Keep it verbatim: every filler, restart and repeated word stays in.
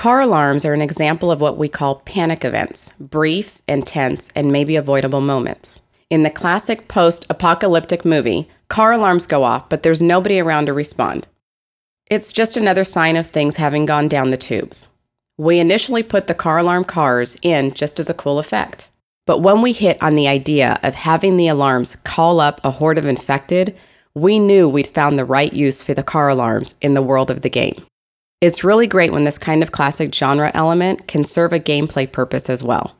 Car alarms are an example of what we call panic events, brief, intense, and maybe avoidable moments. In the classic post-apocalyptic movie, car alarms go off, but there's nobody around to respond. It's just another sign of things having gone down the tubes. We initially put the car alarm cars in just as a cool effect. But when we hit on the idea of having the alarms call up a horde of infected, we knew we'd found the right use for the car alarms in the world of the game. It's really great when this kind of classic genre element can serve a gameplay purpose as well.